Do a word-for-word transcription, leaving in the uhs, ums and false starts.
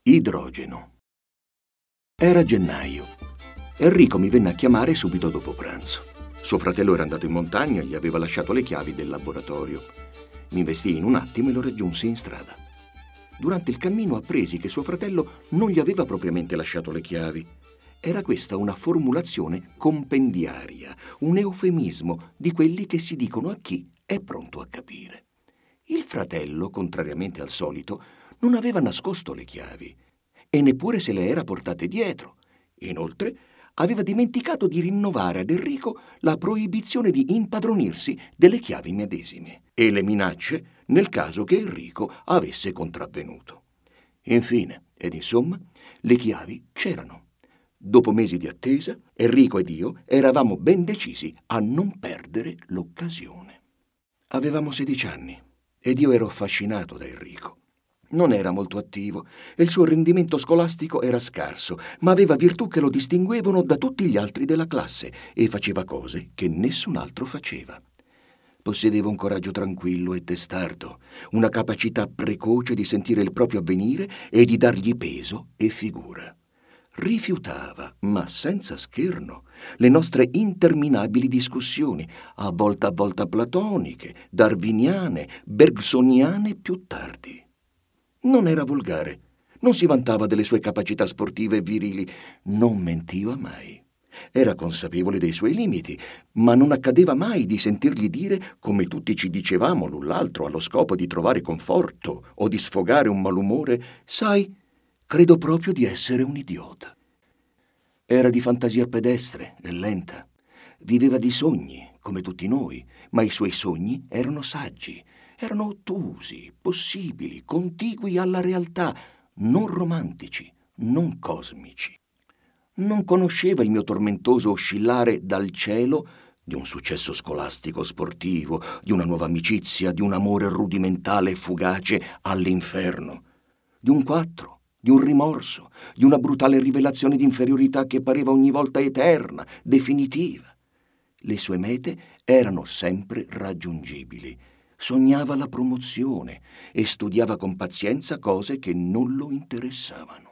Idrogeno. Era gennaio. Enrico mi venne a chiamare subito dopo pranzo. Suo fratello era andato in montagna e gli aveva lasciato le chiavi del laboratorio. Mi vestii in un attimo e lo raggiunsi in strada. Durante il cammino appresi che suo fratello non gli aveva propriamente lasciato le chiavi. Era questa una formulazione compendiaria, un eufemismo di quelli che si dicono a chi è pronto a capire. Il fratello, contrariamente al solito, non aveva nascosto le chiavi e neppure se le era portate dietro. Inoltre, aveva dimenticato di rinnovare ad Enrico la proibizione di impadronirsi delle chiavi medesime e le minacce nel caso che Enrico avesse contravvenuto. Infine, ed insomma, le chiavi c'erano. Dopo mesi di attesa, Enrico ed io eravamo ben decisi a non perdere l'occasione. Avevamo sedici anni ed io ero affascinato da Enrico. Non era molto attivo e il suo rendimento scolastico era scarso, ma aveva virtù che lo distinguevano da tutti gli altri della classe e faceva cose che nessun altro faceva. Possedeva un coraggio tranquillo e testardo, una capacità precoce di sentire il proprio avvenire e di dargli peso e figura. Rifiutava, ma senza scherno, le nostre interminabili discussioni, a volta a volta platoniche, darwiniane, bergsoniane più tardi. Non era volgare, non si vantava delle sue capacità sportive e virili, non mentiva mai. Era consapevole dei suoi limiti, ma non accadeva mai di sentirgli dire, come tutti ci dicevamo l'un l'altro allo scopo di trovare conforto o di sfogare un malumore, «Sai, credo proprio di essere un idiota». Era di fantasia pedestre e lenta. Viveva di sogni, come tutti noi, ma i suoi sogni erano saggi. Erano ottusi, possibili, contigui alla realtà, non romantici, non cosmici. Non conosceva il mio tormentoso oscillare dal cielo di un successo scolastico sportivo, di una nuova amicizia, di un amore rudimentale e fugace all'inferno, di un quattro, di un rimorso, di una brutale rivelazione di inferiorità che pareva ogni volta eterna, definitiva. Le sue mete erano sempre raggiungibili. Sognava la promozione e studiava con pazienza cose che non lo interessavano.